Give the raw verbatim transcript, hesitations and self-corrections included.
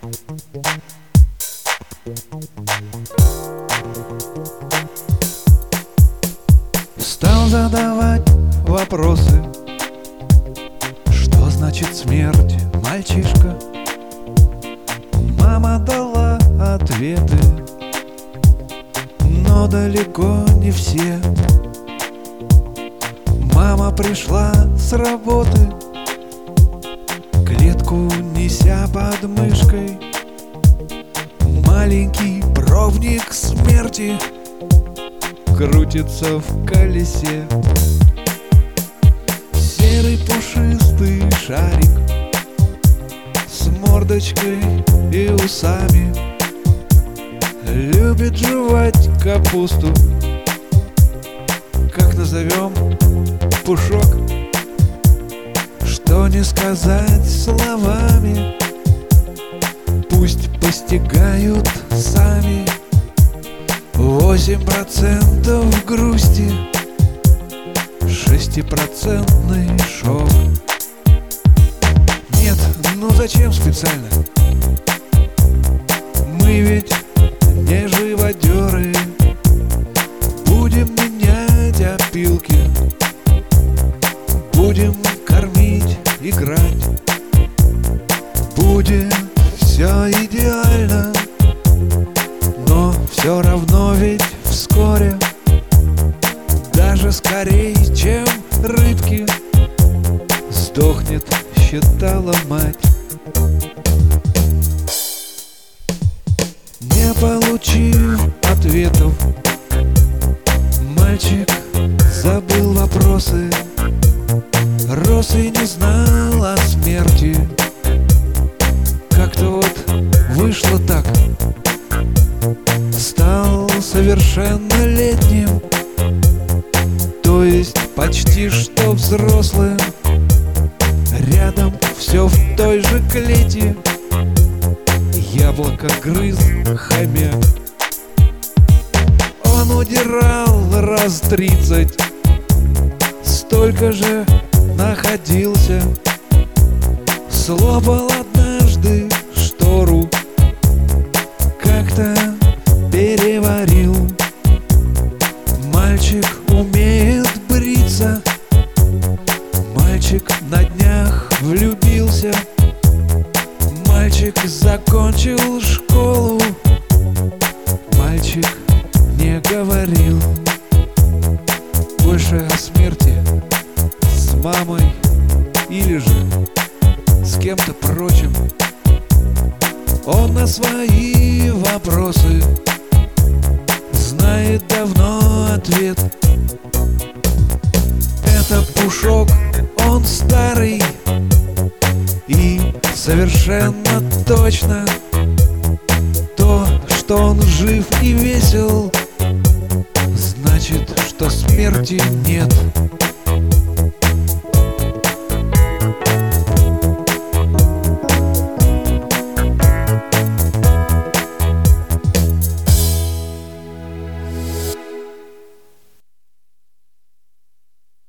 Стал задавать вопросы: что значит смерть, мальчишка? Мама дала ответы, но далеко не все. Мама пришла с работы, клетку неся под мышкой. Маленький пробник смерти крутится в колесе. Серый пушистый шарик с мордочкой и усами любит жевать капусту. Как назовем Пушок? Что не сказать словами, пусть постигают сами. Восемь процентов грусти, шестипроцентный шок. Нет, ну зачем специально? Мы ведь не живодеры. Будем менять опилки, будем кормить, играть. Будет все идеально, но все равно ведь вскоре, даже скорее, чем рыбки, сдохнет, считала мать. Не получив ответов, мальчик забыл вопросы. Рос и не знал о смерти. Как-то вот вышло так. Стал совершеннолетним, то есть почти что взрослым. Рядом все в той же клете, яблоко грыз хомяк. Он удирал раз тридцать, столько же находился. Слопал однажды штору, как-то переварил. Мальчик умеет бриться, мальчик на днях влюбился. Мальчик закончил школу, мальчик не говорил больше о смерти с мамой или же с кем-то прочим. Он на свои вопросы знает давно ответ. Это Пушок, он старый, и совершенно точно то, что он жив и весел, значит, что смерти нет.